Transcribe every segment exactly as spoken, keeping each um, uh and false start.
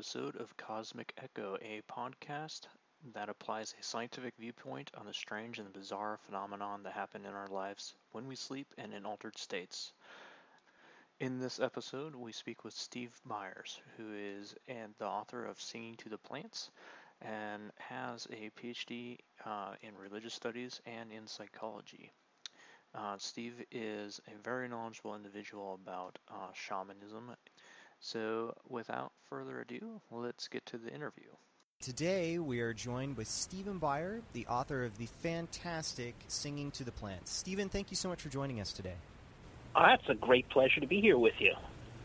episode of Cosmic Echo, a podcast that applies a scientific viewpoint on the strange and bizarre phenomenon that happen in our lives when we sleep and in altered states. In this episode, we speak with Steve Myers, who is and the author of Singing to the Plants and has a PhD uh, in religious studies and in psychology. Uh, Steve is a very knowledgeable individual about uh, shamanism. So, without further ado, let's get to the interview. Today, we are joined with Stephen Byer, the author of the fantastic Singing to the Plants. Stephen, thank you so much for joining us today. Oh, it's a great pleasure to be here with you.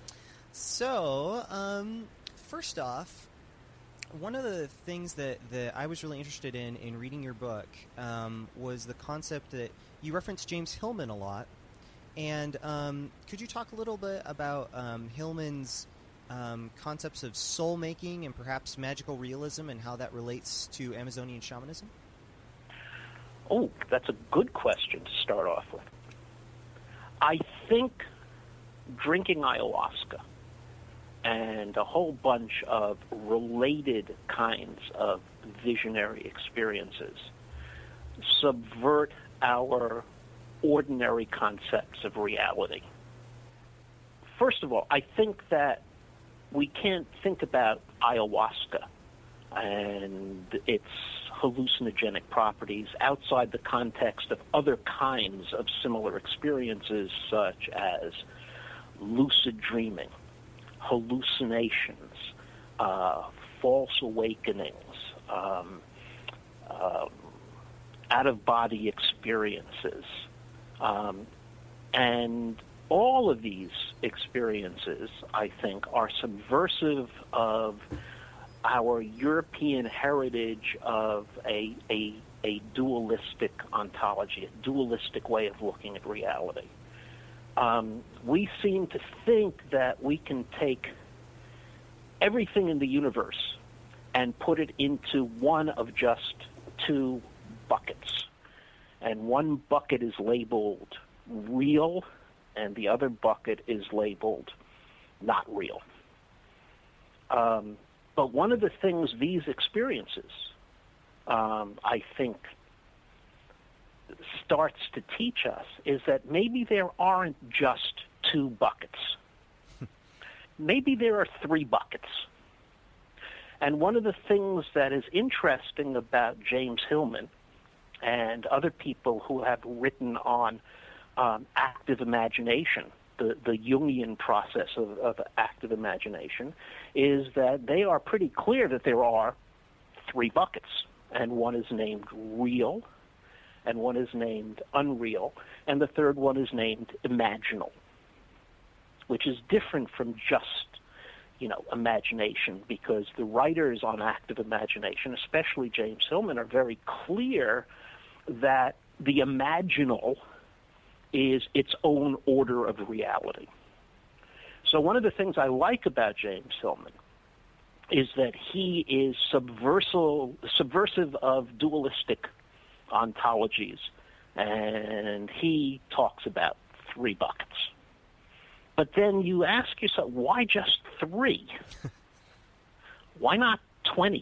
So, um, first off, one of the things that, that I was really interested in in reading your book um, was the concept that you reference James Hillman a lot. And um, could you talk a little bit about um, Hillman's um, concepts of soul-making and perhaps magical realism and how that relates to Amazonian shamanism? Oh, that's a good question to start off with. I think drinking ayahuasca and a whole bunch of related kinds of visionary experiences subvert our ordinary concepts of reality. First of all, I think that we can't think about ayahuasca and its hallucinogenic properties outside the context of other kinds of similar experiences such as lucid dreaming, hallucinations, uh, false awakenings, um, uh, out-of-body experiences. Um, and all of these experiences, I think, are subversive of our European heritage of a, a, a dualistic ontology, a dualistic way of looking at reality. Um, we seem to think that we can take everything in the universe and put it into one of just two buckets. And one bucket is labeled real, and the other bucket is labeled not real. Um, but one of the things these experiences, um, I think, starts to teach us is that maybe there aren't just two buckets. Maybe there are three buckets. And one of the things that is interesting about James Hillman and other people who have written on um, active imagination, the, the Jungian process of, of active imagination, is that they are pretty clear that there are three buckets, and one is named real, and one is named unreal, and the third one is named imaginal, which is different from just, you know, imagination, because the writers on active imagination, especially James Hillman, are very clear that the imaginal is its own order of reality. So one of the things I like about James Hillman is that he is subversive, subversive of dualistic ontologies, and he talks about three buckets. But then you ask yourself, why just three? Why not twenty?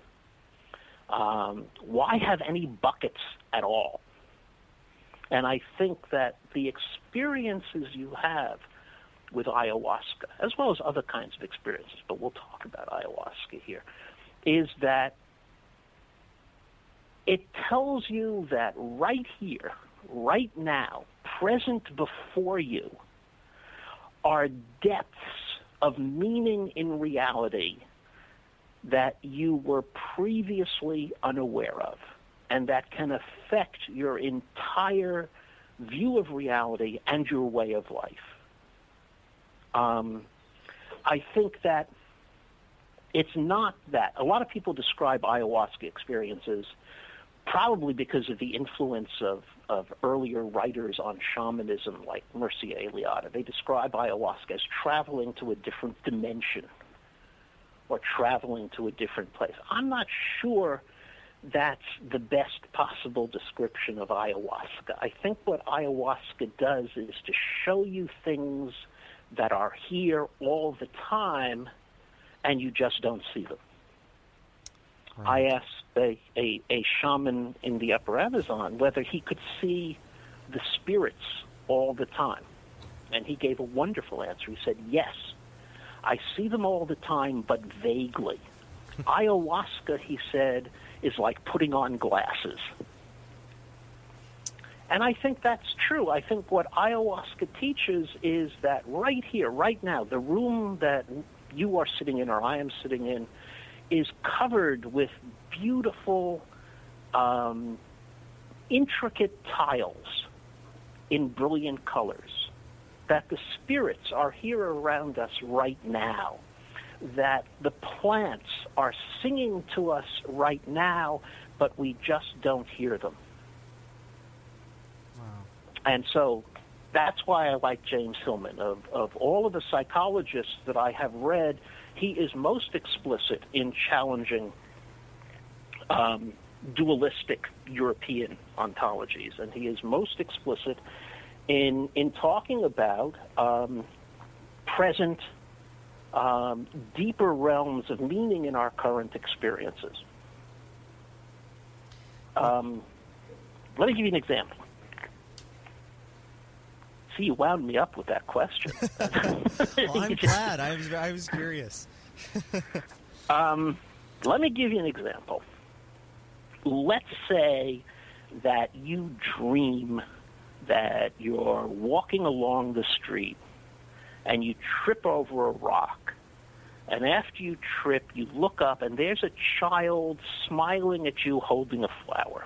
Um, why have any buckets at all? And I think that the experiences you have with ayahuasca, as well as other kinds of experiences, but we'll talk about ayahuasca here, is that it tells you that right here, right now, present before you, are depths of meaning in reality that you were previously unaware of, and that can affect your entire view of reality and your way of life. Um, I think that it's not that. A lot of people describe ayahuasca experiences probably because of the influence of, of earlier writers on shamanism like Mircea Eliade. They describe ayahuasca as traveling to a different dimension or traveling to a different place. I'm not sure that's the best possible description of ayahuasca. I think what ayahuasca does is to show you things that are here all the time and you just don't see them. Right. I asked a, a, a shaman in the upper Amazon whether he could see the spirits all the time. And he gave a wonderful answer. He said, yes, I see them all the time, but vaguely. Ayahuasca, he said, is like putting on glasses. And I think that's true. I think what ayahuasca teaches is that right here, right now, the room that you are sitting in or I am sitting in is covered with beautiful, um, intricate tiles in brilliant colors, that the spirits are here around us right now, that the plants are singing to us right now, but we just don't hear them. Wow. And so that's why I like James Hillman. Of, of all of the psychologists that I have read, he is most explicit in challenging um, dualistic European ontologies, and he is most explicit in in talking about um, present, um, deeper realms of meaning in our current experiences. Um, let me give you an example. See, you wound me up with that question. Well, I'm glad. I was I was curious. um, let me give you an example. Let's say that you dream that you're walking along the street and you trip over a rock. And after you trip, you look up and there's a child smiling at you holding a flower.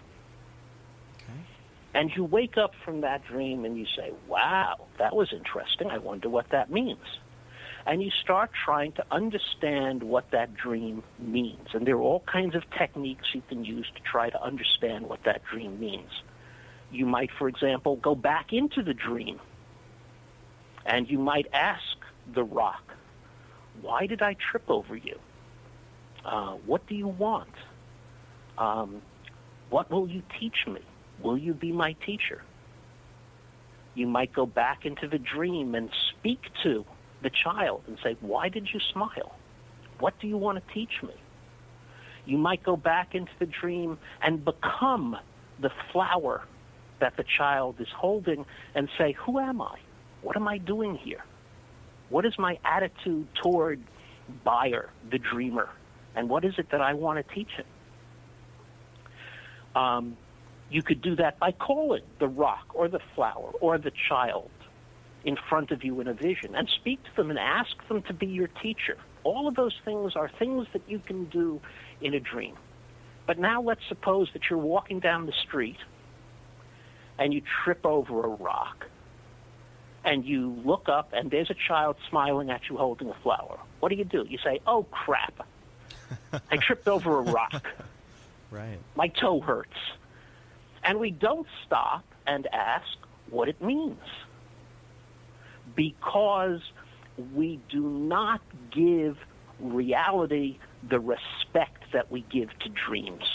And you wake up from that dream and you say, wow, that was interesting. I wonder what that means. And you start trying to understand what that dream means. And there are all kinds of techniques you can use to try to understand what that dream means. You might, for example, go back into the dream and you might ask the rock, why did I trip over you? Uh, what do you want? Um, what will you teach me? Will you be my teacher? You might go back into the dream and speak to the child and say, why did you smile? What do you want to teach me? You might go back into the dream and become the flower that the child is holding and say, who am I? What am I doing here? What is my attitude toward Bayer, the dreamer? And what is it that I want to teach him? Um, You could do that by calling the rock or the flower or the child in front of you in a vision and speak to them and ask them to be your teacher. All of those things are things that you can do in a dream. But now let's suppose that you're walking down the street and you trip over a rock and you look up and there's a child smiling at you holding a flower. What do you do? You say, oh, crap. I tripped over a rock. Right. My toe hurts. And we don't stop and ask what it means, because we do not give reality the respect that we give to dreams.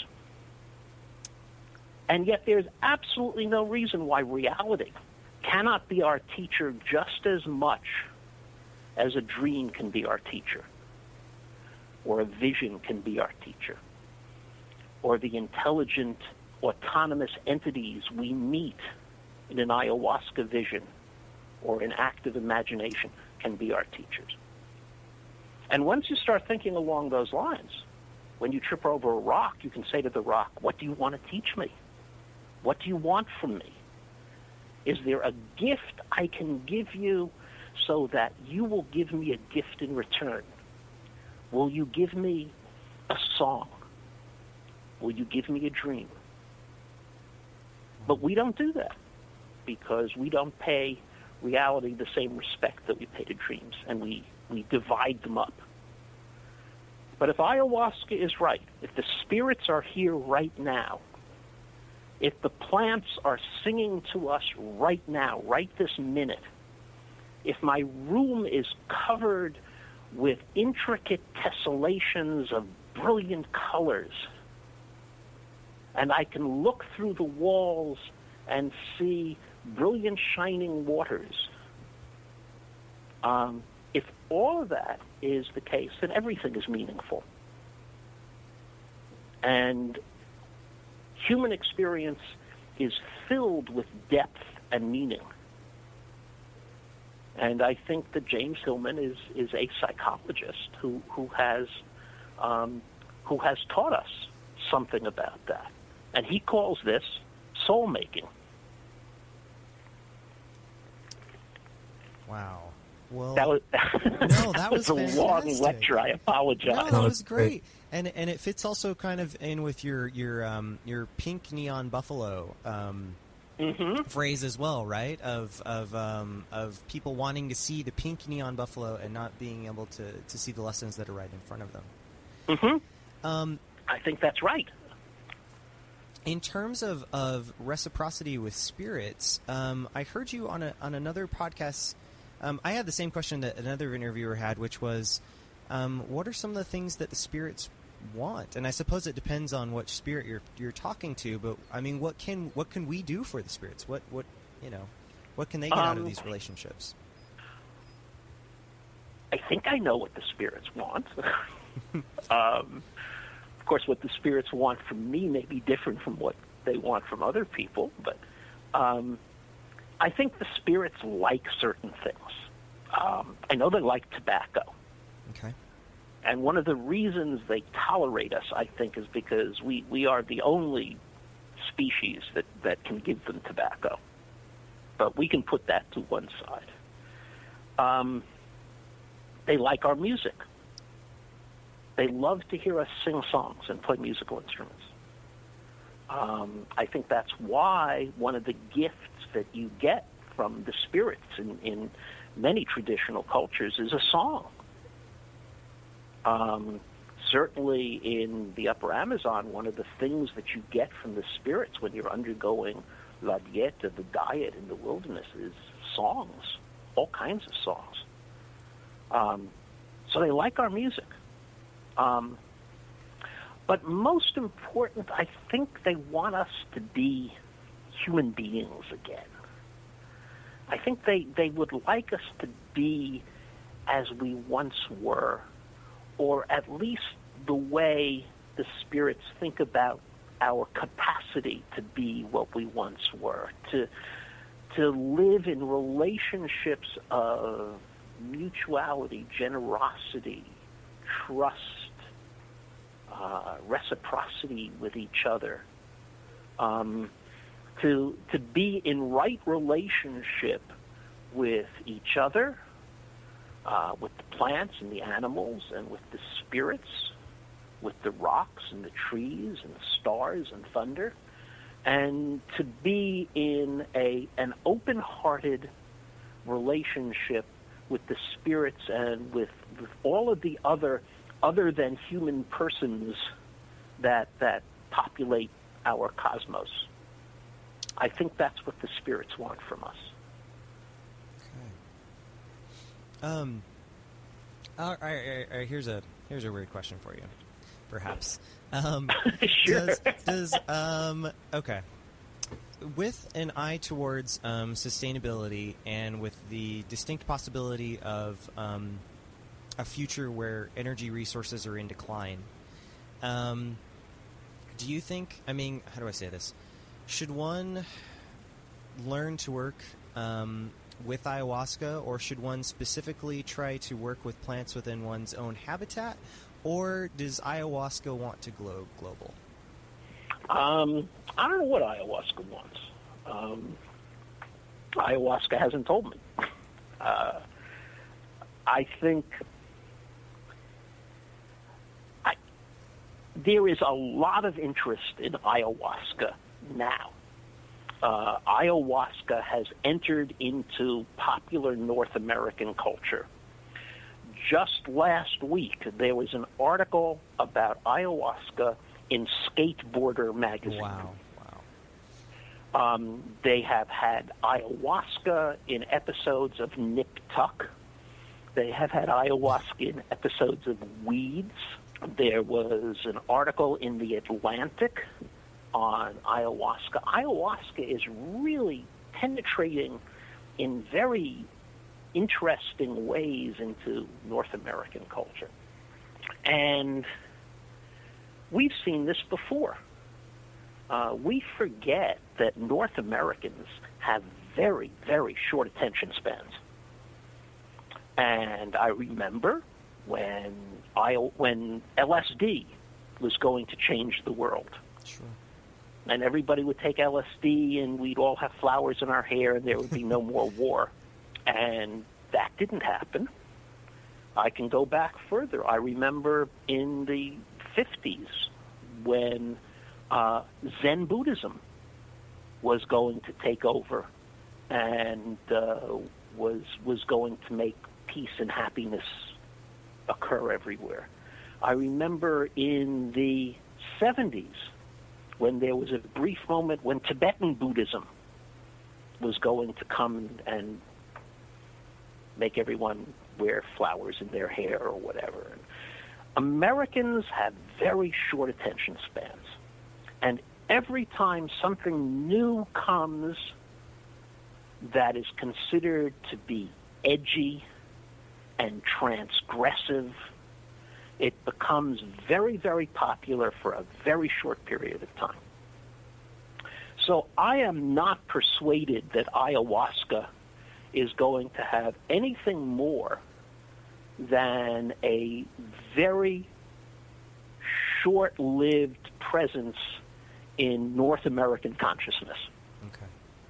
And yet there's absolutely no reason why reality cannot be our teacher just as much as a dream can be our teacher, or a vision can be our teacher, or the intelligent autonomous entities we meet in an ayahuasca vision or an active imagination can be our teachers. And once you start thinking along those lines, when you trip over a rock, you can say to the rock, what do you want to teach me? What do you want from me? Is there a gift I can give you so that you will give me a gift in return? Will you give me a song? Will you give me a dream? But we don't do that because we don't pay reality the same respect that we pay to dreams, and we, we divide them up. But if ayahuasca is right, if the spirits are here right now, if the plants are singing to us right now, right this minute, if my room is covered with intricate tessellations of brilliant colors, and I can look through the walls and see brilliant shining waters, um, if all of that is the case, then everything is meaningful. And human experience is filled with depth and meaning. And I think that James Hillman is, is a psychologist who, who has um, who has taught us something about that. And he calls this soul making. Wow. Well, that was, no, that was, was a fantastic. long lecture. I apologize. No, that was great, and and it fits also kind of in with your your um, your pink neon buffalo um, mm-hmm. phrase as well, right? Of of um, of people wanting to see the pink neon buffalo and not being able to, to see the lessons that are right in front of them. Mm-hmm. Um, I think that's right. In terms of, of reciprocity with spirits, um, I heard you on a on another podcast. Um, I had the same question that another interviewer had, which was, um, what are some of the things that the spirits want? And I suppose it depends on what spirit you're you're talking to. But I mean, what can what can we do for the spirits? What what you know, what can they get um, out of these relationships? I think I know what the spirits want. um, of course, what the spirits want from me may be different from what they want from other people, but. Um, I think the spirits like certain things. Um, I know they like tobacco. Okay. And one of the reasons they tolerate us, I think, is because we, we are the only species that, that can give them tobacco. But we can put that to one side. Um, they like our music. They love to hear us sing songs and play musical instruments. Um, I think that's why one of the gifts that you get from the spirits in, in many traditional cultures is a song. Um, certainly in the Upper Amazon, one of the things that you get from the spirits when you're undergoing la dieta, the diet in the wilderness, is songs, all kinds of songs. Um, so they like our music. Um, But most important, I think they want us to be human beings again. I think they, they would like us to be as we once were, or at least the way the spirits think about our capacity to be what we once were, to, to live in relationships of mutuality, generosity, trust, Uh, reciprocity with each other, um, to to be in right relationship with each other, uh, with the plants and the animals, and with the spirits, with the rocks and the trees and the stars and thunder, and to be in a an open-hearted relationship with the spirits and with, with all of the other other than human persons that that populate our cosmos. I think that's what the spirits want from us. Okay. Um. All right, all right, all right, here's a here's a weird question for you, perhaps. Um, sure. Does, does um okay. With an eye towards um, sustainability and with the distinct possibility of um, a future where energy resources are in decline, um, do you think, I mean, how do I say this? Should one learn to work um, with ayahuasca, or should one specifically try to work with plants within one's own habitat, or does ayahuasca want to go global? Um, I don't know what ayahuasca wants. Um, ayahuasca hasn't told me. Uh, I think I, there is a lot of interest in ayahuasca now. Uh, ayahuasca has entered into popular North American culture. Just last week, there was an article about ayahuasca in Skateboarder magazine. Wow, wow. Um, they have had ayahuasca in episodes of Nip Tuck. They have had ayahuasca in episodes of Weeds. There was an article in The Atlantic on ayahuasca. Ayahuasca is really penetrating in very interesting ways into North American culture. And we've seen this before. Uh, we forget that North Americans have very, very short attention spans. And I remember when I, when L S D was going to change the world. Sure. And everybody would take L S D, and we'd all have flowers in our hair, and there would be no more war. And that didn't happen. I can go back further. I remember in the fifties when uh, Zen Buddhism was going to take over and uh, was was going to make peace and happiness occur everywhere. I remember in the seventies when there was a brief moment when Tibetan Buddhism was going to come and make everyone wear flowers in their hair or whatever. And Americans have very short attention spans. And every time something new comes that is considered to be edgy and transgressive, it becomes very, very popular for a very short period of time. So I am not persuaded that ayahuasca is going to have anything more than a very short-lived presence in North American consciousness. Okay.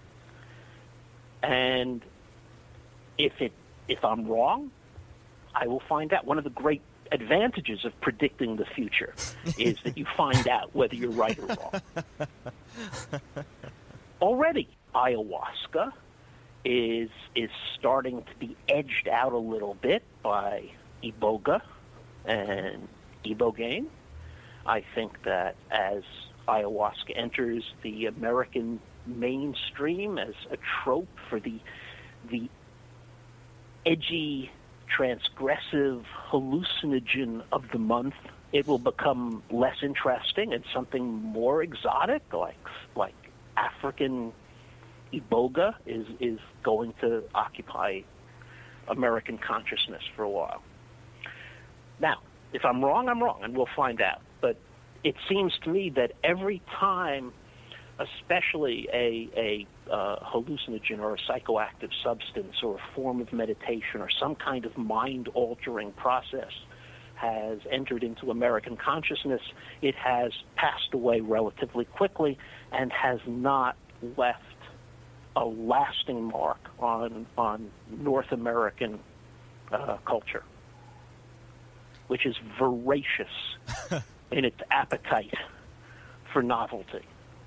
And if it if I'm wrong, I will find out. One of the great advantages of predicting the future is that you find out whether you're right or wrong. Already, ayahuasca is is starting to be edged out a little bit by Iboga and Ibogaine. I think that as ayahuasca enters the American mainstream as a trope for the the edgy, transgressive hallucinogen of the month, it will become less interesting and something more exotic, like like African Iboga is is going to occupy American consciousness for a while. Now, if I'm wrong, I'm wrong, and we'll find out. But it seems to me that every time, especially a, a uh, hallucinogen or a psychoactive substance or a form of meditation or some kind of mind-altering process has entered into American consciousness, it has passed away relatively quickly and has not left a lasting mark on on North American uh, culture, which is voracious in its appetite for novelty.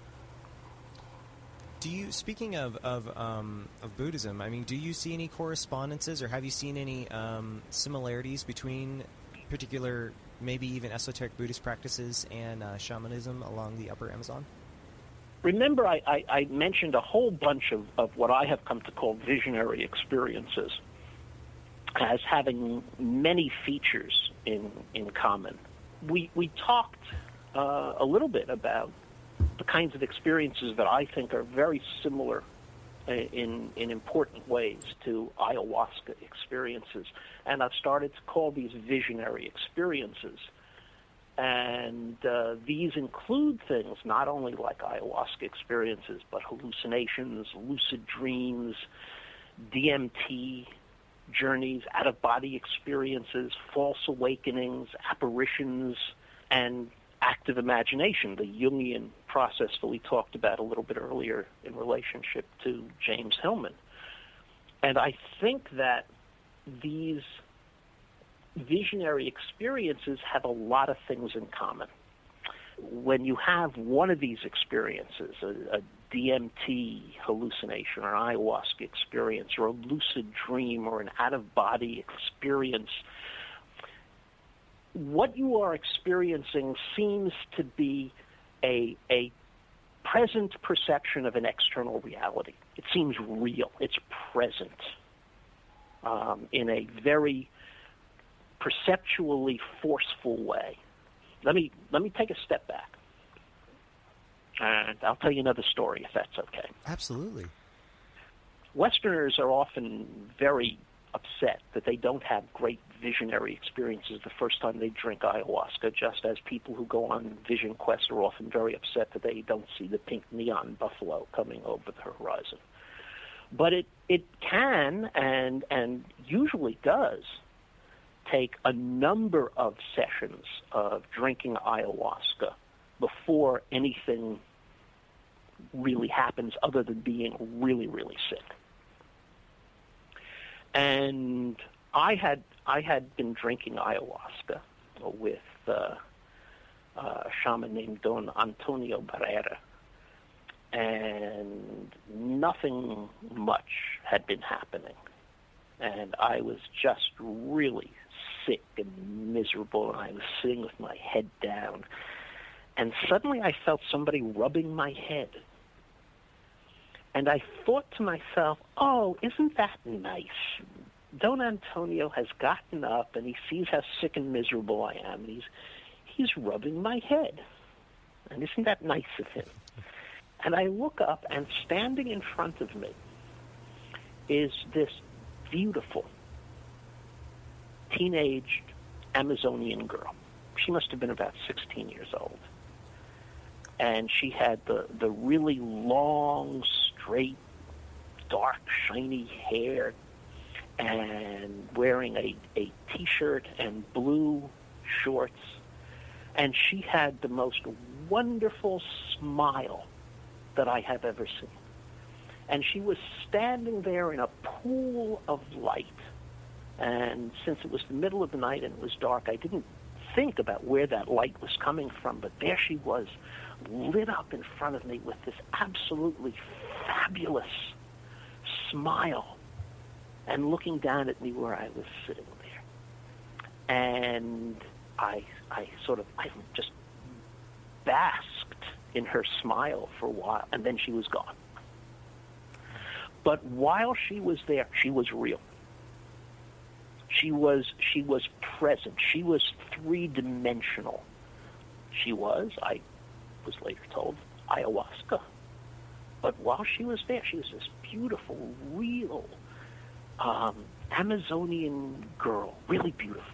Do you, speaking of of, um, of Buddhism, I mean, do you see any correspondences, or have you seen any um, similarities between particular, maybe even esoteric Buddhist practices and uh, shamanism along the Upper Amazon? Remember, I, I, I mentioned a whole bunch of, of what I have come to call visionary experiences as having many features in in common. We we talked uh, a little bit about the kinds of experiences that I think are very similar in in important ways to ayahuasca experiences, and I've started to call these visionary experiences. And uh, these include things not only like ayahuasca experiences, but hallucinations, lucid dreams, D M T journeys, out-of-body experiences, false awakenings, apparitions, and active imagination, the Jungian process that we talked about a little bit earlier in relationship to James Hillman. And I think that these visionary experiences have a lot of things in common. When you have one of these experiences, a, a D M T hallucination or an ayahuasca experience or a lucid dream or an out-of-body experience, what you are experiencing seems to be a, a present perception of an external reality. It seems real. It's present um, in a very perceptually forceful way. Let me let me take a step back, and I'll tell you another story if that's okay. Absolutely. Westerners are often very upset that they don't have great visionary experiences the first time they drink ayahuasca, just as people who go on vision quests are often very upset that they don't see the pink neon buffalo coming over the horizon. But it, it can and and usually does take a number of sessions of drinking ayahuasca before anything really happens other than being really, really sick. And I had I had been drinking ayahuasca with uh, a shaman named Don Antonio Barrera, and nothing much had been happening. And I was just really sick and miserable, and I was sitting with my head down. And suddenly I felt somebody rubbing my head. And I thought to myself, oh, isn't that nice? Don Antonio has gotten up, and he sees how sick and miserable I am, and he's, he's rubbing my head. And isn't that nice of him? And I look up, and standing in front of me is this beautiful, teenaged Amazonian girl. She must have been about sixteen years old. And she had the, the really long, straight, dark, shiny hair, and wearing a, a T-shirt and blue shorts. And she had the most wonderful smile that I have ever seen. And she was standing there in a pool of light. And since it was the middle of the night and it was dark, I didn't think about where that light was coming from. But there she was, lit up in front of me with this absolutely fabulous smile and looking down at me where I was sitting there. And I, I sort of, I just basked in her smile for a while, and then she was gone. But while she was there, she was real. She was, she was present. She was three-dimensional. She was, I was later told, ayahuasca. But while she was there, she was this beautiful, real um, Amazonian girl, really beautiful.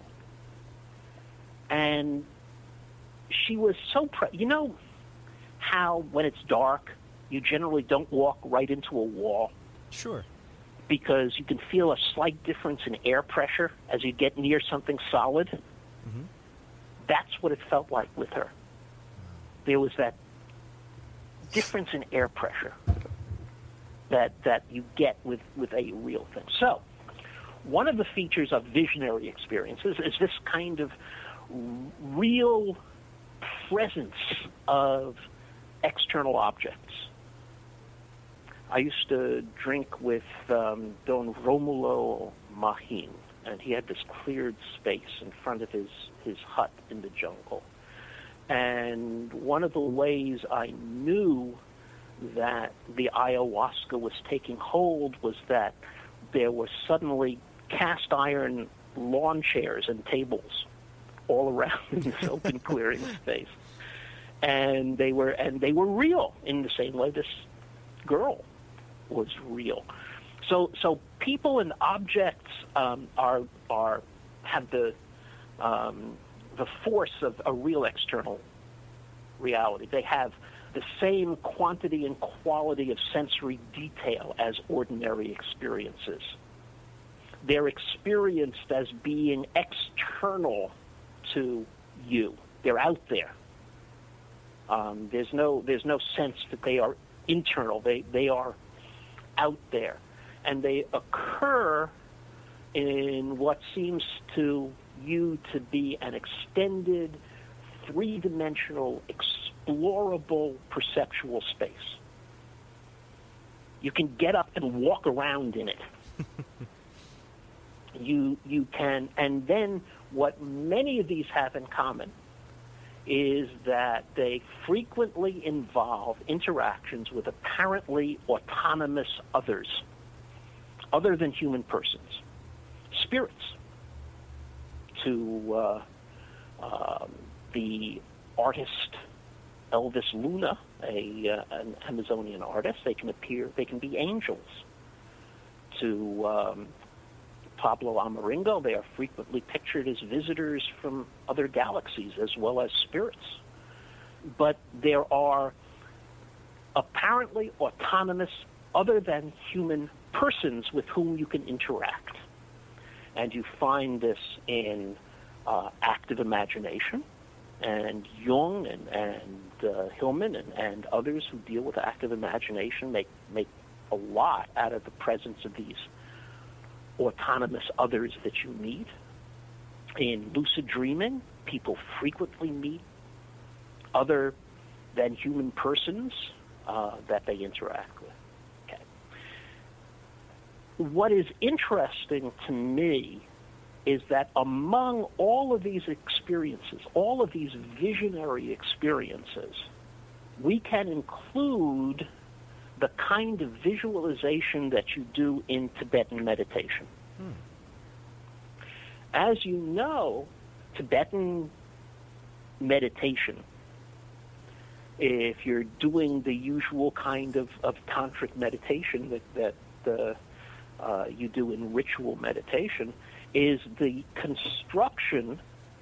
And she was so pre- you know how when it's dark, you generally don't walk right into a wall? Sure. Because you can feel a slight difference in air pressure as you get near something solid. Mm-hmm. That's what it felt like with her. There was that difference in air pressure that that you get with, with a real thing. So, one of the features of visionary experiences is this kind of real presence of external objects. I used to drink with um, Don Romulo Mahin, and he had this cleared space in front of his, his hut in the jungle. And one of the ways I knew that the ayahuasca was taking hold was that there were suddenly cast iron lawn chairs and tables all around in this open clearing space. And they were and they were real in the same way this girl was real. So so people and objects um, are are have the um, the force of a real external reality. They have the same quantity and quality of sensory detail as ordinary experiences. They're experienced as being external to you. They're out there. Um, there's no there's no sense that they are internal. They they are out there, and they occur in what seems to you to be an extended, three-dimensional, explorable perceptual space. You can get up and walk around in it. you you can, and then what many of these have in common is that they frequently involve interactions with apparently autonomous others, other than human persons, spirits. To uh, um, the artist Elvis Luna, a uh, an Amazonian artist, they can appear, they can be angels. To um, Pablo Amaringo. They are frequently pictured as visitors from other galaxies as well as spirits. But there are apparently autonomous, other than human persons with whom you can interact. And you find this in uh, active imagination, and Jung and, and uh, Hillman and, and others who deal with active imagination make, make a lot out of the presence of these autonomous others that you meet. In lucid dreaming, people frequently meet other than human persons uh, that they interact with. Okay. What is interesting to me is that among all of these experiences, all of these visionary experiences, we can include the kind of visualization that you do in Tibetan meditation. Hmm. As you know, Tibetan meditation, if you're doing the usual kind of, of tantric meditation that, that uh, uh, you do in ritual meditation, is the construction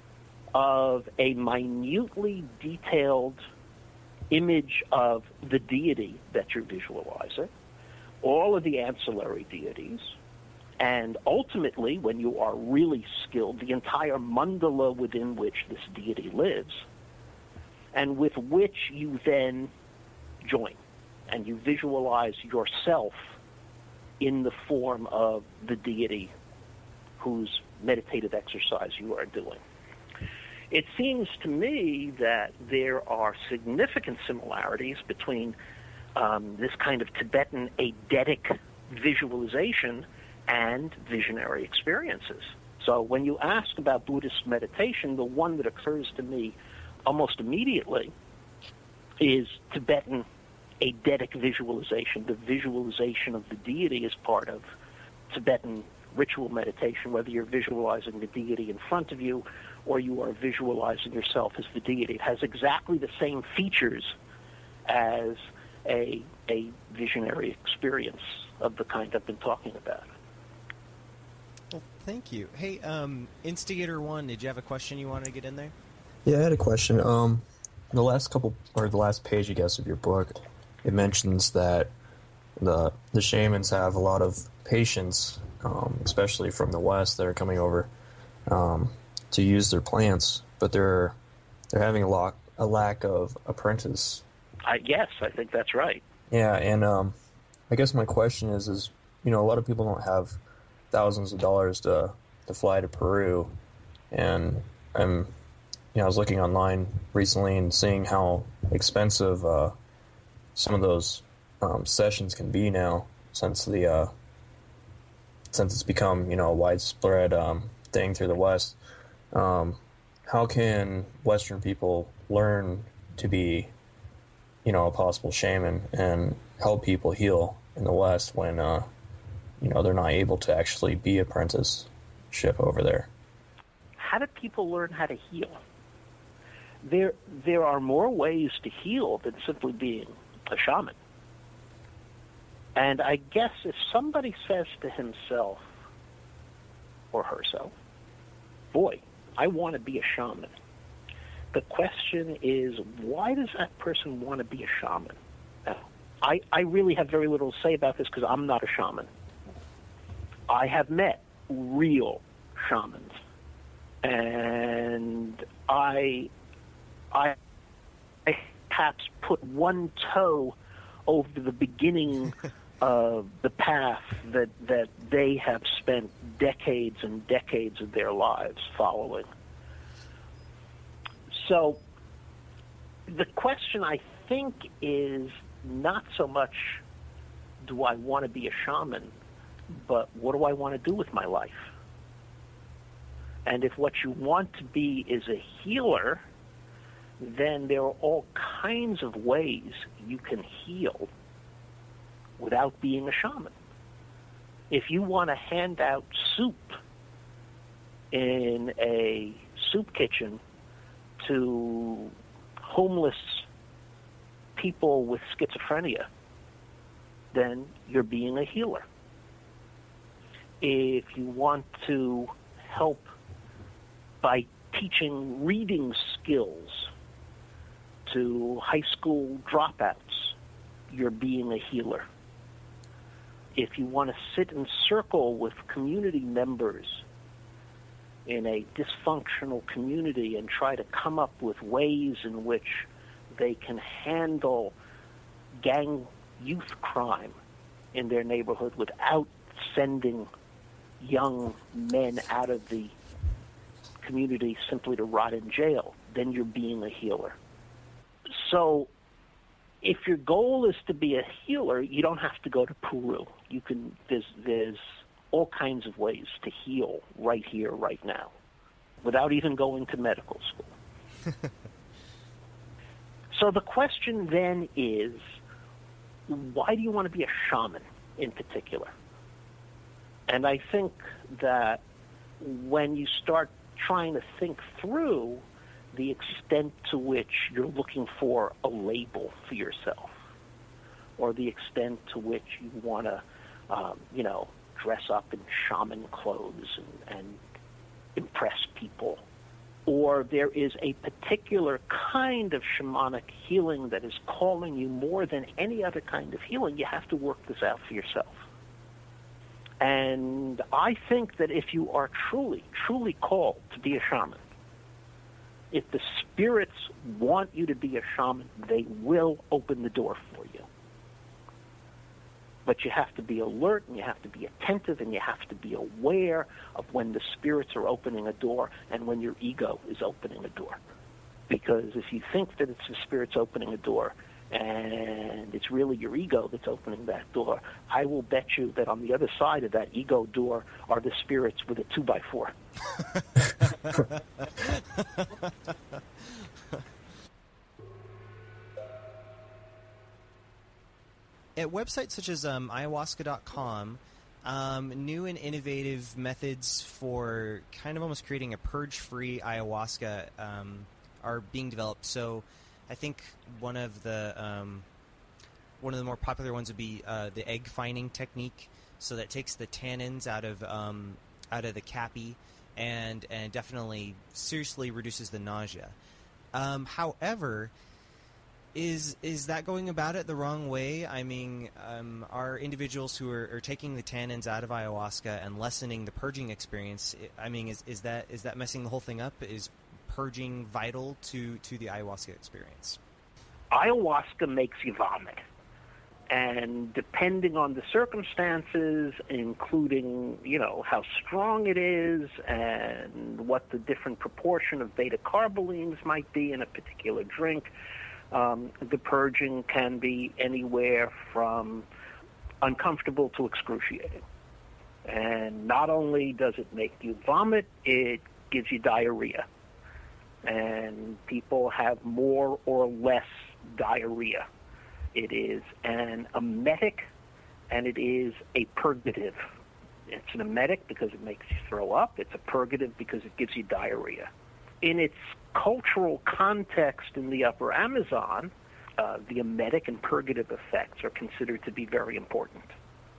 of a minutely detailed image of the deity that you're visualizing, all of the ancillary deities, and ultimately, when you are really skilled, the entire mandala within which this deity lives, and with which you then join, and you visualize yourself in the form of the deity whose meditative exercise you are doing. It seems to me that there are significant similarities between um, this kind of Tibetan eidetic visualization and visionary experiences. So when you ask about Buddhist meditation, the one that occurs to me almost immediately is Tibetan eidetic visualization. The visualization of the deity is part of Tibetan ritual meditation, whether you're visualizing the deity in front of you or you are visualizing yourself as the deity. It has exactly the same features as a, a visionary experience of the kind I've been talking about. Well, thank you. Hey, um, Instigator One, did you have a question you wanted to get in there? Yeah, I had a question. Um, the last couple, or the last page, I guess, of your book, it mentions that the the shamans have a lot of patience, um, especially from the West, that are coming over um, to use their plants, but they're they're having a lot a lack of apprentice. I, yes, I think that's right. Yeah, and um, I guess my question is, is you know, a lot of people don't have thousands of dollars to to fly to Peru, and I'm you know I was looking online recently and seeing how expensive uh, some of those um, sessions can be now, since the uh, since it's become you know a widespread um, thing through the West. Um, how can Western people learn to be you know a possible shaman and help people heal in the West when uh, you know they're not able to actually be apprenticeship over there? How do people learn how to heal? There, there are more ways to heal than simply being a shaman. And I guess if somebody says to himself or herself, boy, I want to be a shaman, the question is, why does that person want to be a shaman? Now, I, I really have very little to say about this because I'm not a shaman. I have met real shamans, and I, I, I perhaps put one toe over the beginning of the path that that they have spent decades and decades of their lives following. So the question, I think, is not so much do I want to be a shaman, but what do I want to do with my life? And if what you want to be is a healer, then there are all kinds of ways you can heal without being a shaman. If you want to hand out soup in a soup kitchen to homeless people with schizophrenia, then you're being a healer. if you want to help by teaching reading skills to high school dropouts, you're being a healer. If you want to sit in circle with community members in a dysfunctional community and try to come up with ways in which they can handle gang youth crime in their neighborhood without sending young men out of the community simply to rot in jail, then you're being a healer. So if your goal is to be a healer, you don't have to go to Peru. You can there's there's all kinds of ways to heal right here, right now, without even going to medical school. So the question then is, why do you want to be a shaman in particular? And I think that when you start trying to think through the extent to which you're looking for a label for yourself, or the extent to which you want to, um, you know, dress up in shaman clothes and, and impress people, or there is a particular kind of shamanic healing that is calling you more than any other kind of healing, you have to work this out for yourself. And I think that if you are truly, truly called to be a shaman, if the spirits want you to be a shaman, they will open the door for you. But you have to be alert, and you have to be attentive, and you have to be aware of when the spirits are opening a door and when your ego is opening a door. Because if you think that it's the spirits opening a door and it's really your ego that's opening that door, I will bet you that on the other side of that ego door are the spirits with a two by four. At websites such as um, ayahuasca dot com, um, new and innovative methods for kind of almost creating a purge-free ayahuasca um, are being developed. So I think one of the um, one of the more popular ones would be uh, the egg fining technique. So that takes the tannins out of um, out of the cappy and and definitely seriously reduces the nausea. Um, however, Is is that going about it the wrong way? I mean, um, are individuals who are, are taking the tannins out of ayahuasca and lessening the purging experience, I mean, is, is that is that messing the whole thing up? Is purging vital to, to the ayahuasca experience? Ayahuasca makes you vomit. And depending on the circumstances, including, you know, how strong it is and what the different proportion of beta-carbolines might be in a particular drink, Um, the purging can be anywhere from uncomfortable to excruciating. And not only does it make you vomit, it gives you diarrhea. And people have more or less diarrhea. It is an emetic, and it is a purgative. It's an emetic because it makes you throw up. It's a purgative because it gives you diarrhea. In its cultural context in the Upper Amazon, uh, the emetic and purgative effects are considered to be very important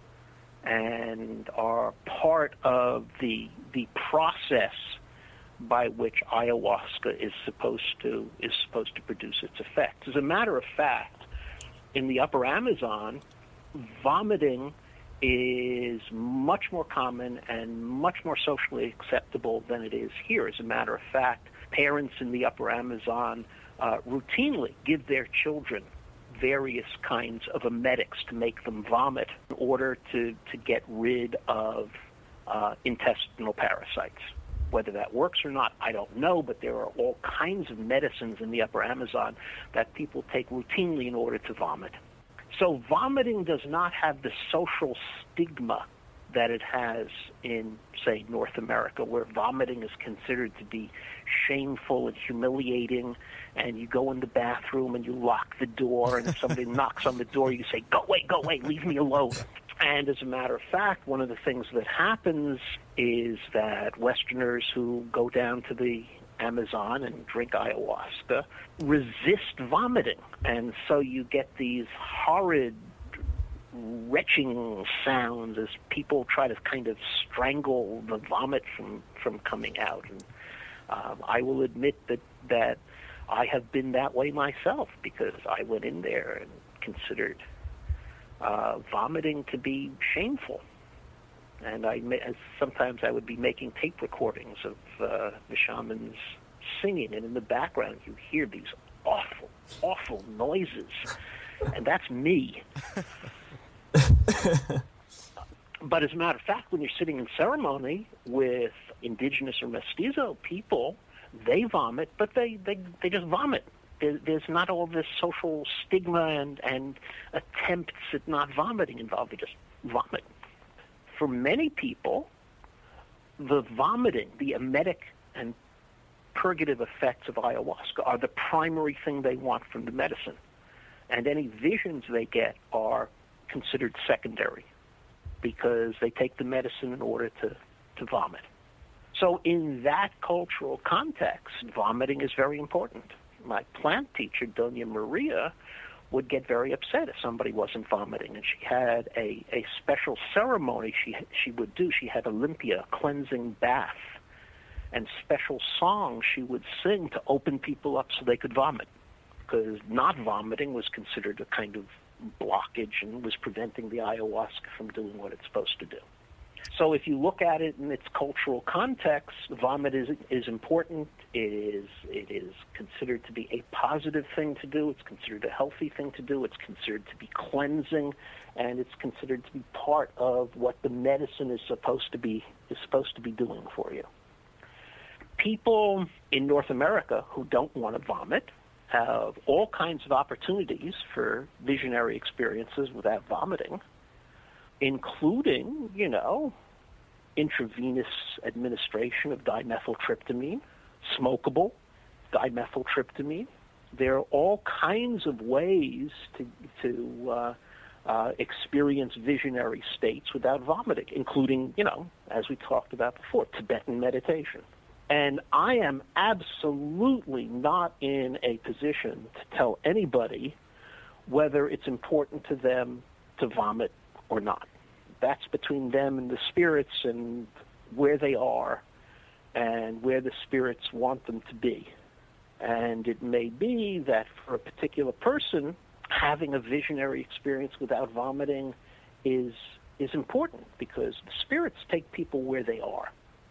and are part of the the process by which ayahuasca is supposed to is supposed to produce its effects. As a matter of fact, in the Upper Amazon, vomiting is much more common and much more socially acceptable than it is here. As a matter of fact, parents in the Upper Amazon uh, routinely give their children various kinds of emetics to make them vomit in order to, to get rid of uh, intestinal parasites. Whether that works or not, I don't know, but there are all kinds of medicines in the Upper Amazon that people take routinely in order to vomit. So vomiting does not have the social stigma that it has in, say, North America, where vomiting is considered to be shameful and humiliating, and you go in the bathroom and you lock the door, and if somebody knocks on the door, you say, "Go away, go away, leave me alone." And as a matter of fact, one of the things that happens is that Westerners who go down to the Amazon and drink ayahuasca resist vomiting, and so you get these horrid retching sounds as people try to kind of strangle the vomit from, from coming out. And um, I will admit that, that I have been that way myself, because I went in there and considered uh, vomiting to be shameful. And I sometimes I would be making tape recordings of uh, the shamans singing, and in the background you hear these awful, awful noises, and that's me. But as a matter of fact, when you're sitting in ceremony with indigenous or mestizo people, they vomit, but they, they, they just vomit. There, there's not all this social stigma and, and attempts at not vomiting involved. They just vomit. For many people, the vomiting, the emetic and purgative effects of ayahuasca are the primary thing they want from the medicine. And any visions they get are considered secondary, because they take the medicine in order to, to vomit. So in that cultural context, vomiting is very important. My plant teacher, Doña Maria, would get very upset if somebody wasn't vomiting, and she had a, a special ceremony she she would do. She had Olympia, a cleansing bath, and special songs she would sing to open people up so they could vomit, because not vomiting was considered a kind of blockage and was preventing the ayahuasca from doing what it's supposed to do. So if you look at it in its cultural context, vomit is is important. It is it is considered to be a positive thing to do. It's considered a healthy thing to do. It's considered to be cleansing, and it's considered to be part of what the medicine is supposed to be is supposed to be doing for you. People in North America who don't want to vomit have all kinds of opportunities for visionary experiences without vomiting, including, you know, intravenous administration of dimethyltryptamine, smokable dimethyltryptamine. There are all kinds of ways to, to uh, uh, experience visionary states without vomiting, including, you know, as we talked about before, Tibetan meditation. And I am absolutely not in a position to tell anybody whether it's important to them to vomit or not. That's between them and the spirits and where they are and where the spirits want them to be. And it may be that for a particular person, having a visionary experience without vomiting is is important, because the spirits take people where they are.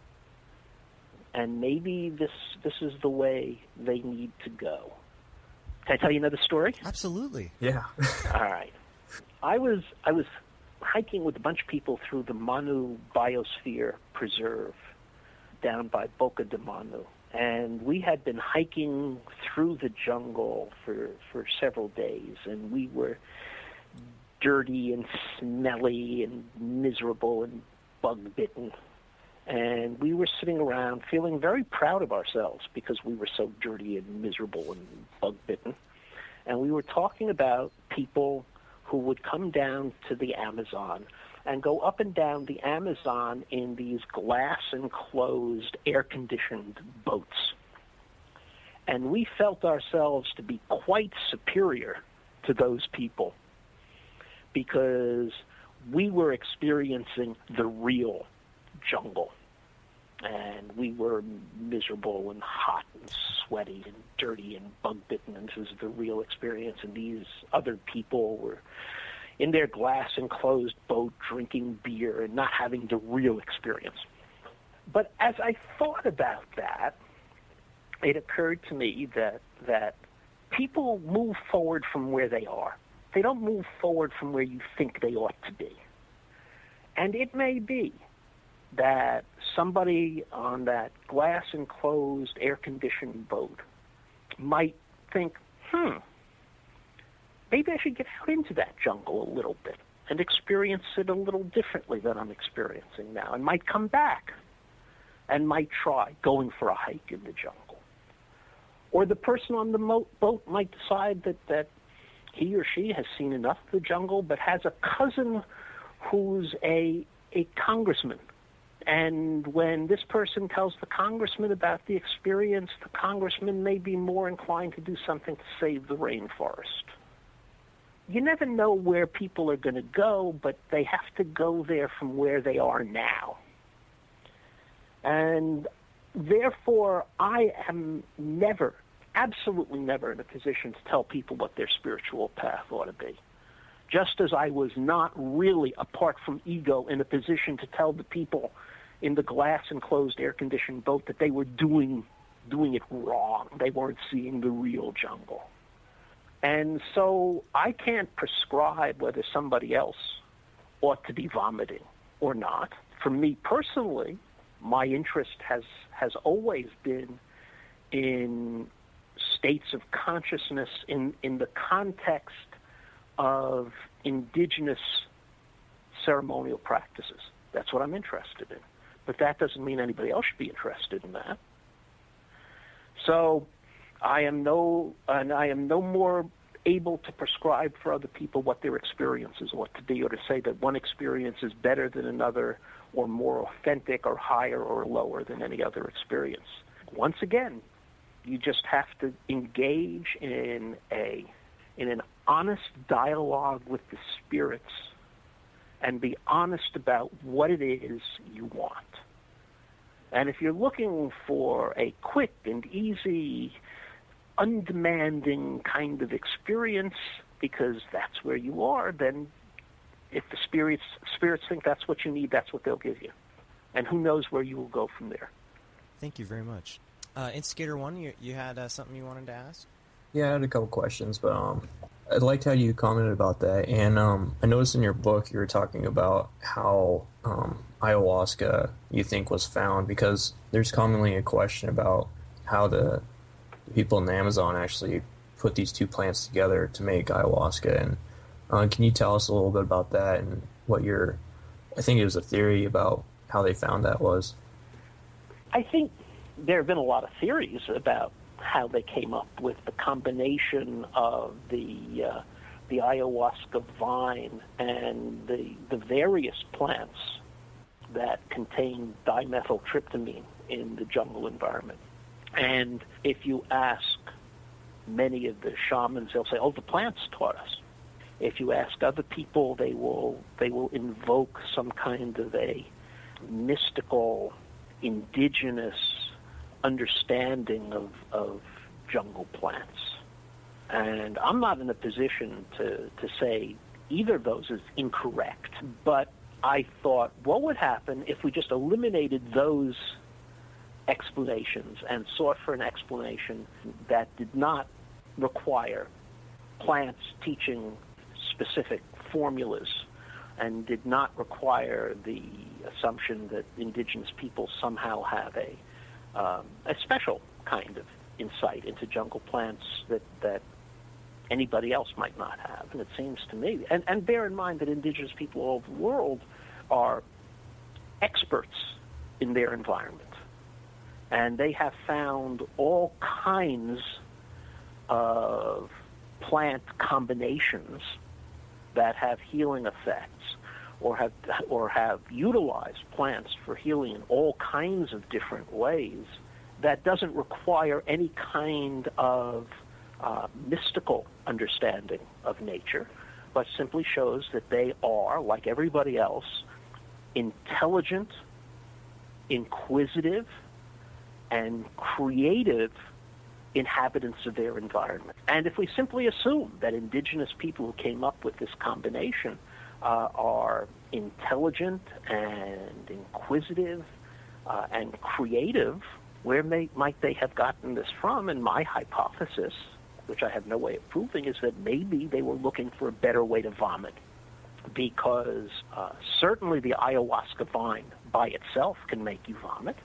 And maybe this this is the way they need to go. Can I tell you another story? Absolutely. Yeah. All right. I was I was hiking with a bunch of people through the Manu Biosphere Preserve down by Boca de Manu. And we had been hiking through the jungle for, for several days, and we were dirty and smelly and miserable and bug-bitten. And we were sitting around feeling very proud of ourselves because we were so dirty and miserable and bug-bitten. And we were talking about people who would come down to the Amazon and go up and down the Amazon in these glass-enclosed, air-conditioned boats. And we felt ourselves to be quite superior to those people because we were experiencing the real jungle. And we were miserable and hot and sweaty and dirty and bug-bitten, and this was the real experience. And these other people were in their glass-enclosed boat drinking beer and not having the real experience. But as I thought about that, it occurred to me that that people move forward from where they are. They don't move forward from where you think they ought to be. And it may be that somebody on that glass-enclosed, air-conditioned boat might think, hmm, maybe I should get out into that jungle a little bit and experience it a little differently than I'm experiencing now, and might come back and might try going for a hike in the jungle. Or the person on the mo- boat might decide that, that he or she has seen enough of the jungle but has a cousin who's a a congressman. And when this person tells the congressman about the experience, the congressman may be more inclined to do something to save the rainforest. you never know where people are going to go, but they have to go there from where they are now. And therefore, I am never, absolutely never in a position to tell people what their spiritual path ought to be. Just as I was not really, apart from ego, in a position to tell the people in the glass-enclosed air-conditioned boat that they were doing doing it wrong. They weren't seeing the real jungle. And so I can't prescribe whether somebody else ought to be vomiting or not. For me personally, my interest has, has always been in states of consciousness in, in the context of indigenous ceremonial practices. That's what I'm interested in. But that doesn't mean anybody else should be interested in that. So I am no, and I am no more able to prescribe for other people what their experiences ought to be, or to say that one experience is better than another, or more authentic, or higher, or lower than any other experience. Once again, you just have to engage in a in an honest dialogue with the spirits and be honest about what it is you want. And if you're looking for a quick and easy, undemanding kind of experience because that's where you are, then if the spirits spirits think that's what you need, that's what they'll give you. And who knows where you will go from there. Thank you very much. Uh, Instigator one, you, you had uh, something you wanted to ask? Yeah, I had a couple questions, but um, I liked how you commented about that. And um, I noticed in your book you were talking about how um, ayahuasca you think was found, because there's commonly a question about how the people in the Amazon actually put these two plants together to make ayahuasca. And uh, can you tell us a little bit about that and what your, I think it was a theory about how they found that was? I think there have been a lot of theories about how they came up with the combination of the uh, the ayahuasca vine and the the various plants that contain dimethyltryptamine in the jungle environment. And if you ask many of the shamans, they'll say, "Oh, the plants taught us." If you ask other people, they will they will invoke some kind of a mystical, indigenous understanding of, of jungle plants. And I'm not in a position to, to say either of those is incorrect, but I thought, what would happen if we just eliminated those explanations and sought for an explanation that did not require plants teaching specific formulas and did not require the assumption that indigenous people somehow have a Um, a special kind of insight into jungle plants that, that anybody else might not have. And it seems to me, and, and bear in mind that indigenous people all over the world are experts in their environment. And they have found all kinds of plant combinations that have healing effects, or have or have utilized plants for healing in all kinds of different ways that doesn't require any kind of uh, mystical understanding of nature, but simply shows that they are, like everybody else, intelligent, inquisitive, and creative inhabitants of their environment. And if we simply assume that indigenous people who came up with this combination Uh, are intelligent and inquisitive uh, and creative, where may, might they have gotten this from? And my hypothesis, which I have no way of proving, is that maybe they were looking for a better way to vomit, because uh, certainly the ayahuasca vine by itself can make you vomit,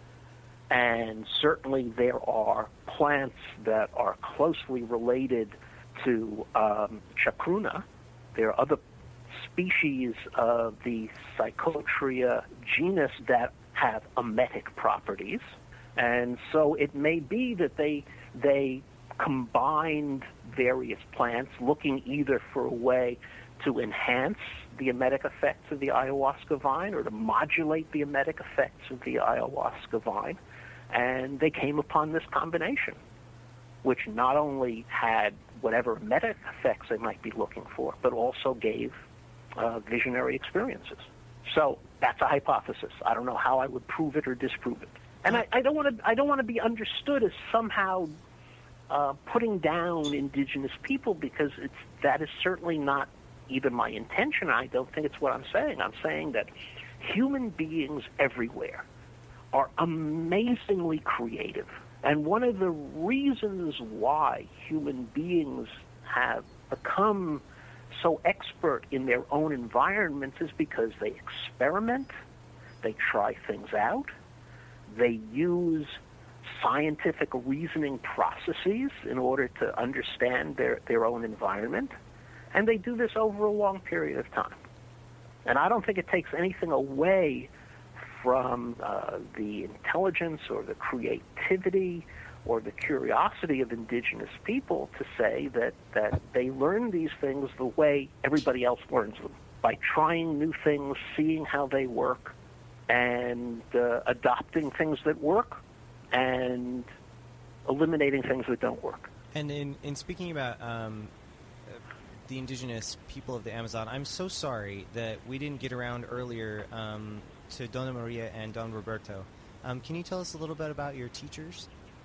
and certainly there are plants that are closely related to um, chacruna. There are other species of the Psychotria genus that have emetic properties, and so it may be that they they combined various plants looking either for a way to enhance the emetic effects of the ayahuasca vine or to modulate the emetic effects of the ayahuasca vine, and they came upon this combination, which not only had whatever meta effects they might be looking for, but also gave uh, visionary experiences. So that's a hypothesis. I don't know how I would prove it or disprove it. And I, I don't want to. I don't want to be understood as somehow uh, putting down indigenous people, because it's that is certainly not even my intention. I don't think it's what I'm saying. I'm saying that human beings everywhere are amazingly creative, and one of the reasons why human beings have become so expert in their own environments is because they experiment, they try things out, they use scientific reasoning processes in order to understand their, their own environment, and they do this over a long period of time. And I don't think it takes anything away from uh, the intelligence or the creativity or the curiosity of indigenous people to say that, that they learn these things the way everybody else learns them, by trying new things, seeing how they work, and uh, adopting things that work and eliminating things that don't work. And in, in speaking about um, the indigenous people of the Amazon, I'm so sorry that we didn't get around earlier um, to Dona Maria and Don Roberto. Um, can you tell us a little bit about your teachers?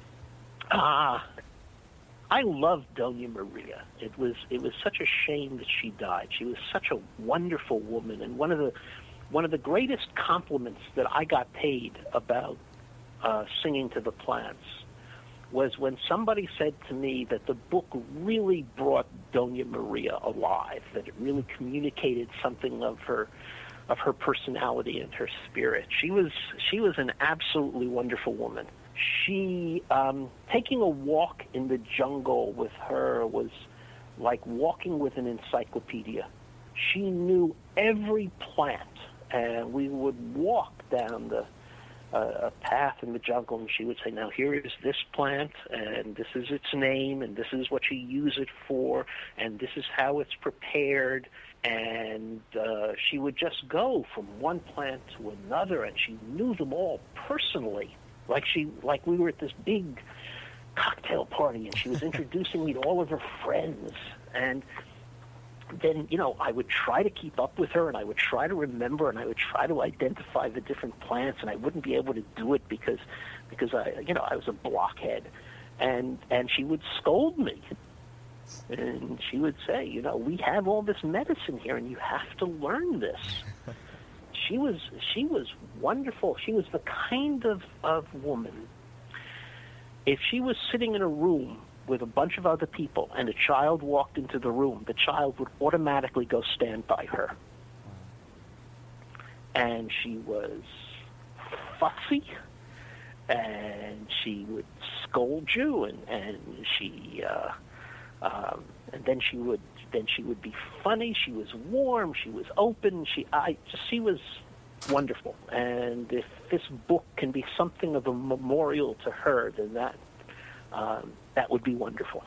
Ah, I loved Dona Maria. It was it was such a shame that she died. She was such a wonderful woman, and one of the one of the greatest compliments that I got paid about uh, singing to the plants was when somebody said to me that the book really brought Dona Maria alive, that it really communicated something of her of her personality and her spirit. She was she was an absolutely wonderful woman. She, um, taking a walk in the jungle with her was like walking with an encyclopedia. She knew every plant, and we would walk down the uh, a path in the jungle, and she would say, now here is this plant, and this is its name, and this is what you use it for, and this is how it's prepared. And uh, she would just go from one plant to another, and she knew them all personally. Like she, like we were at this big cocktail party, and she was introducing me to all of her friends. And then, you know, I would try to keep up with her, and I would try to remember, and I would try to identify the different plants, and I wouldn't be able to do it because, because I, you know, I was a blockhead. And and she would scold me, and she would say, you know, we have all this medicine here, and you have to learn this. She was she was wonderful. She was the kind of, of woman, if she was sitting in a room with a bunch of other people and a child walked into the room, the child would automatically go stand by her. And she was fussy, and she would scold you, and, and she uh, um, and then she would then she would be funny. She was warm. She was open. She I she was wonderful. And if this book can be something of a memorial to her, then that um, that would be wonderful.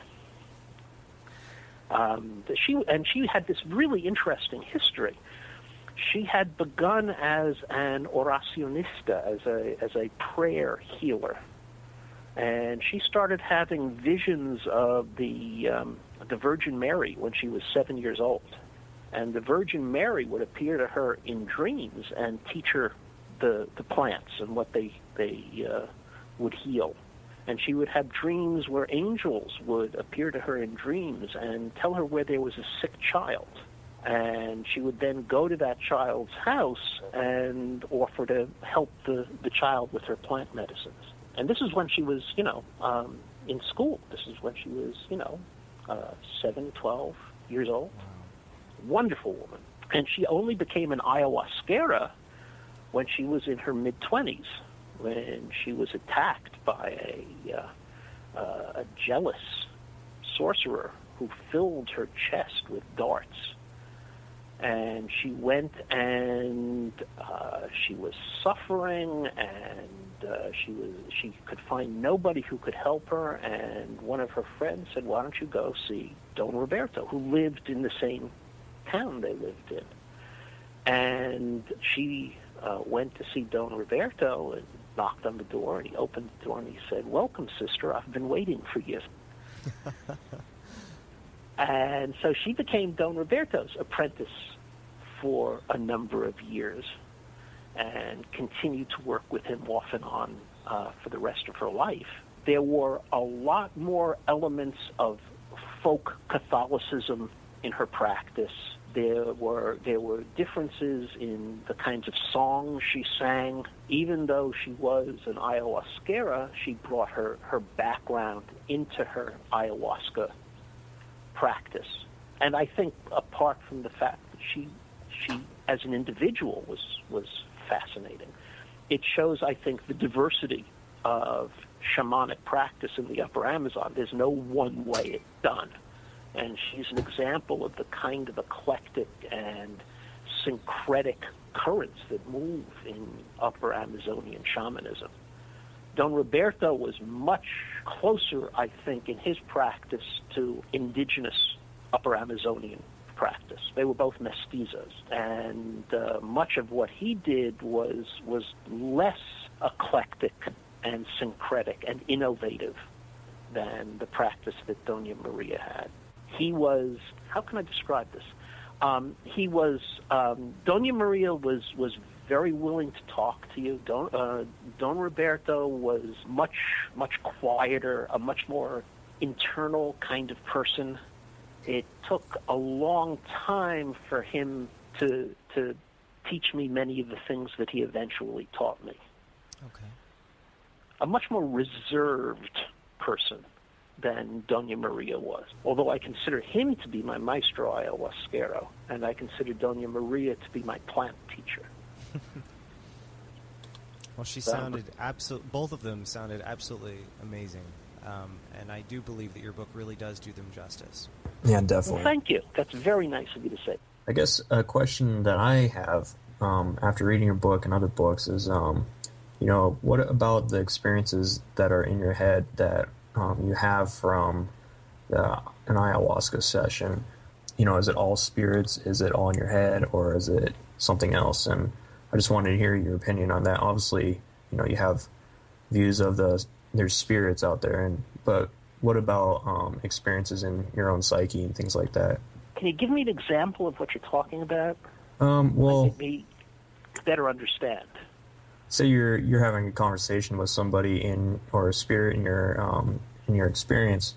Um, she and she had this really interesting history. She had begun as an oracionista, as a as a prayer healer, and she started having visions of the um, the Virgin Mary when she was seven years old. And the Virgin Mary would appear to her in dreams and teach her the the plants and what they they uh, would heal. And she would have dreams where angels would appear to her in dreams and tell her where there was a sick child. And she would then go to that child's house and offer to help the, the child with her plant medicines. And this is when she was, you know, um, in school. This is when she was, you know, uh, seven, twelve years old. Wonderful woman. And she only became an ayahuasquera when she was in her mid-twenties, when she was attacked by a, uh, uh, a jealous sorcerer who filled her chest with darts. And she went and uh, she was suffering, and uh, she was she could find nobody who could help her. And one of her friends said, "Why don't you go see Don Roberto, who lived in the same town they lived in?" And she uh, went to see Don Roberto and knocked on the door, and he opened the door and he said, "Welcome, sister. I've been waiting for you." And so she became Don Roberto's apprentice for a number of years and continued to work with him off and on uh, for the rest of her life. There were a lot more elements of folk Catholicism in her practice. There were there were differences in the kinds of songs she sang. Even though she was an ayahuasquera, she brought her, her background into her ayahuasca practice. And I think apart from the fact that she she as an individual was was fascinating, it shows, I think, the diversity of shamanic practice in the Upper Amazon. There's no one way it's done. And she's an example of the kind of eclectic and syncretic currents that move in Upper Amazonian shamanism. Don Roberto was much closer, I think, in his practice to indigenous Upper Amazonian practice. They were both mestizos, and uh, much of what he did was was less eclectic and syncretic and innovative than the practice that Doña Maria had. He was, how can I describe this? Um, he was, um, Doña Maria was, was very willing to talk to you. Don, uh, Don Roberto was much, much quieter, a much more internal kind of person. It took a long time for him to to teach me many of the things that he eventually taught me. Okay. A much more reserved person than Doña Maria was. Although I consider him to be my maestro ayahuasquero, and I consider Doña Maria to be my plant teacher. Well, she sounded absolute. Both of them sounded absolutely amazing, um, and I do believe that your book really does do them justice. Yeah, definitely. Well, thank you. That's very nice of you to say. I guess a question that I have um, after reading your book and other books is, um, you know, what about the experiences that are in your head that um, you have from the, an ayahuasca session? You know, is it all spirits? Is it all in your head, or is it something else? And I just wanted to hear your opinion on that. Obviously, you know, you have views of the there's spirits out there, and but what about um, experiences in your own psyche and things like that? Can you give me an example of what you're talking about? Um, well, Let me better understand. Say you're you're having a conversation with somebody in or a spirit in your um, in your experience.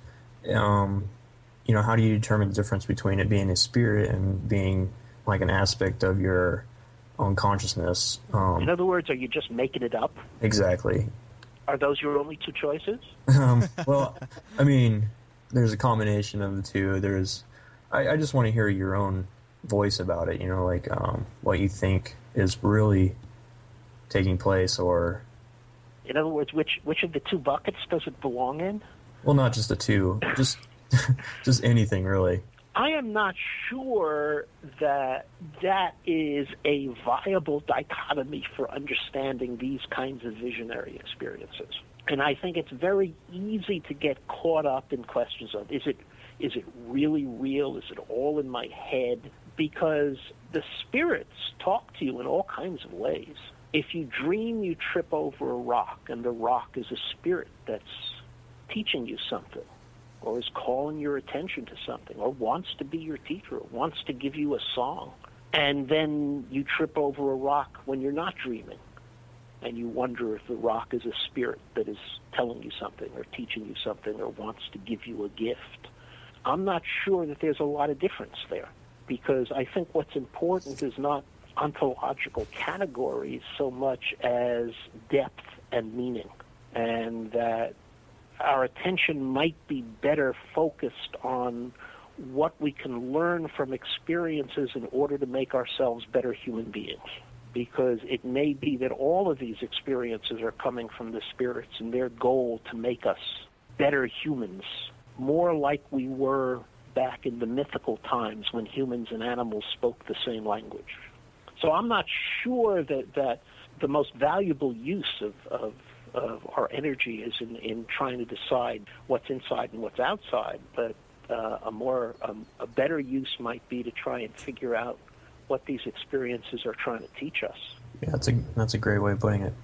Um, you know, how do you determine the difference between it being a spirit and being like an aspect of your own consciousness? Um, in other words, are you just making it up? Exactly. Are those your only two choices? um, well, I mean, there's a combination of the two. There's, I, I just want to hear your own voice about it. You know, like um, what you think is really taking place, or in other words, which which of the two buckets does it belong in? Well, not just the two, just just anything really. I am not sure that that is a viable dichotomy for understanding these kinds of visionary experiences. And I think it's very easy to get caught up in questions of, is it is it really real? Is it all in my head? Because the spirits talk to you in all kinds of ways. If you dream you trip over a rock, and the rock is a spirit that's teaching you something, or is calling your attention to something, or wants to be your teacher, or wants to give you a song, and then you trip over a rock when you're not dreaming, and you wonder if the rock is a spirit that is telling you something, or teaching you something, or wants to give you a gift. I'm not sure that there's a lot of difference there, because I think what's important is not ontological categories so much as depth and meaning, and that our attention might be better focused on what we can learn from experiences in order to make ourselves better human beings. Because it may be that all of these experiences are coming from the spirits and their goal to make us better humans, more like we were back in the mythical times when humans and animals spoke the same language. So I'm not sure that, that the most valuable use of, of of our energy is in, in trying to decide what's inside and what's outside, but uh, a more um, a better use might be to try and figure out what these experiences are trying to teach us. Yeah, that's a that's a great way of putting it.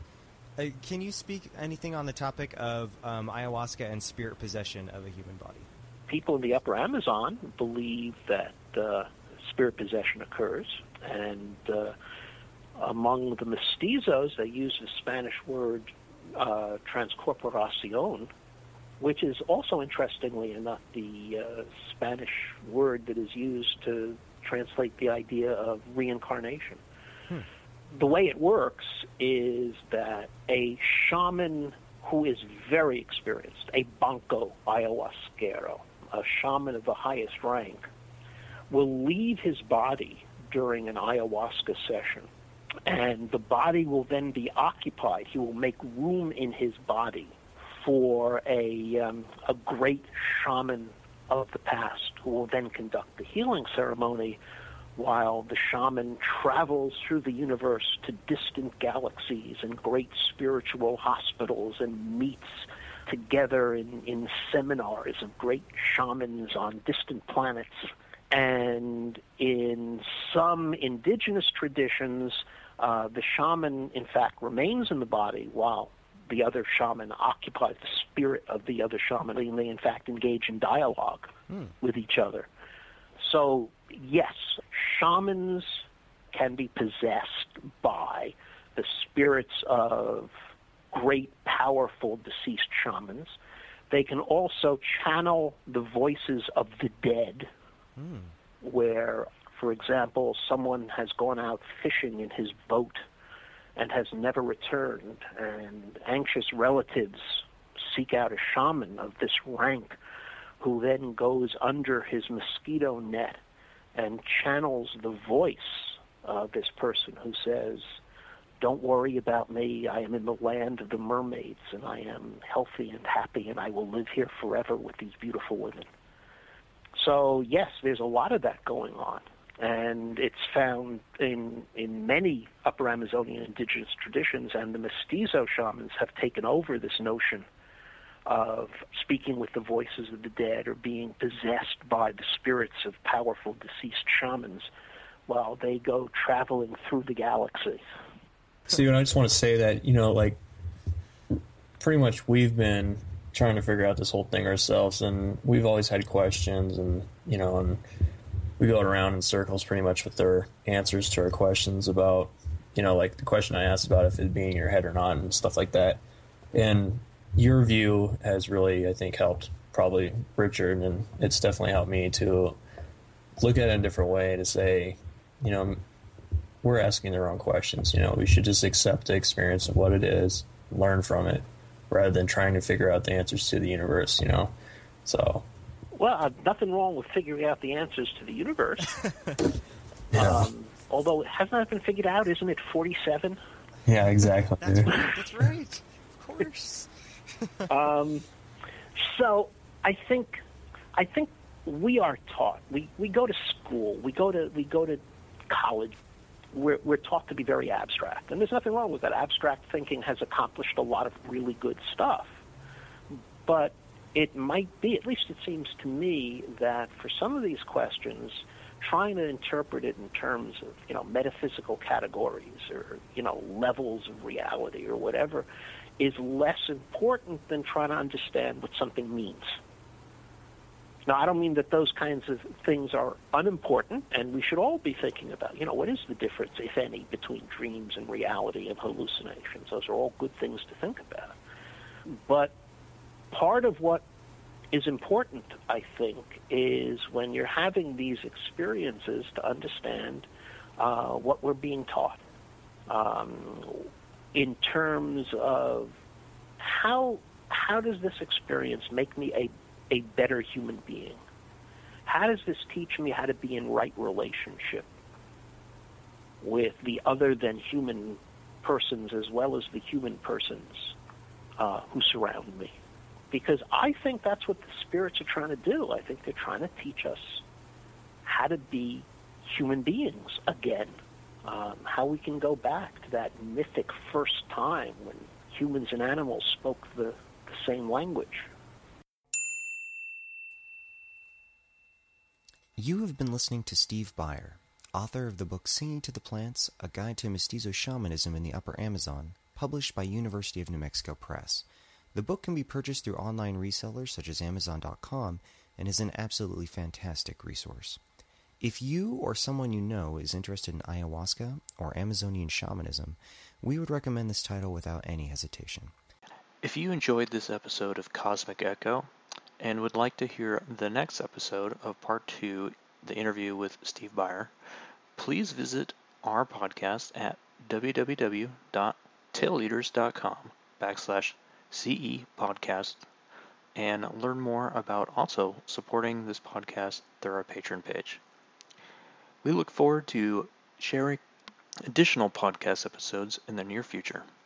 Uh, can you speak anything on the topic of um, ayahuasca and spirit possession of a human body? people in the Upper Amazon believe that uh, spirit possession occurs, and uh, among the mestizos, they use the Spanish word uh, transcorporacion, which is also, interestingly enough, the uh, Spanish word that is used to translate the idea of reincarnation. Hmm. The way it works is that a shaman who is very experienced, a banco ayahuasquero, a shaman of the highest rank, will leave his body during an ayahuasca session, and the body will then be occupied. He will make room in his body for a, um, a great shaman of the past who will then conduct the healing ceremony while the shaman travels through the universe to distant galaxies and great spiritual hospitals and meets together in, in seminars of great shamans on distant planets. And in some indigenous traditions, uh, the shaman, in fact, remains in the body while the other shaman occupies the spirit of the other shaman, and they, in fact, engage in dialogue hmm. with each other. So, yes, shamans can be possessed by the spirits of great, powerful deceased shamans. They can also channel the voices of the dead, hmm. where, for example, someone has gone out fishing in his boat and has never returned, and anxious relatives seek out a shaman of this rank who then goes under his mosquito net and channels the voice of this person who says, "Don't worry about me. I am in the land of the mermaids, and I am healthy and happy, and I will live here forever with these beautiful women." So, yes, there's a lot of that going on. And it's found in in many Upper Amazonian indigenous traditions, and the mestizo shamans have taken over this notion of speaking with the voices of the dead or being possessed by the spirits of powerful deceased shamans while they go traveling through the galaxy. See, and I just want to say that, you know, like, pretty much we've been trying to figure out this whole thing ourselves, and we've always had questions, and, you know, and we go around in circles pretty much with their answers to our questions about, you know, like the question I asked about if it'd be in your head or not and stuff like that. And your view has really, I think, helped probably Richard, and it's definitely helped me to look at it in a different way, to say, you know, we're asking the wrong questions. You know, we should just accept the experience of what it is, learn from it, rather than trying to figure out the answers to the universe, you know. So... Well, uh, nothing wrong with figuring out the answers to the universe. yeah. um, although, hasn't that been figured out? Isn't it forty-seven? Yeah, exactly. That's right. That's right. Of course. um, so, I think, I think we are taught. We, we go to school. We go to we go to college. We're we're taught to be very abstract, and there's nothing wrong with that. Abstract thinking has accomplished a lot of really good stuff, but it might be, at least it seems to me, that for some of these questions, trying to interpret it in terms of, you know, metaphysical categories or, you know, levels of reality or whatever is less important than trying to understand what something means. Now, I don't mean that those kinds of things are unimportant, and we should all be thinking about, you know, what is the difference, if any, between dreams and reality and hallucinations? Those are all good things to think about. But part of what is important, I think, is when you're having these experiences to understand uh, what we're being taught um, in terms of how how does this experience make me a, a better human being? How does this teach me how to be in right relationship with the other than human persons as well as the human persons uh, who surround me? Because I think that's what the spirits are trying to do. I think they're trying to teach us how to be human beings again, um, how we can go back to that mythic first time when humans and animals spoke the, the same language. You have been listening to Steve Beyer, author of the book Singing to the Plants, A Guide to Mestizo Shamanism in the Upper Amazon, published by University of New Mexico Press. The book can be purchased through online resellers such as Amazon dot com, and is an absolutely fantastic resource. If you or someone you know is interested in ayahuasca or Amazonian shamanism, we would recommend this title without any hesitation. If you enjoyed this episode of Cosmic Echo and would like to hear the next episode of Part two, the interview with Steve Byer, please visit our podcast at www.tailleaders.com backslash CE podcast and learn more about also supporting this podcast through our Patreon page. We look forward to sharing additional podcast episodes in the near future.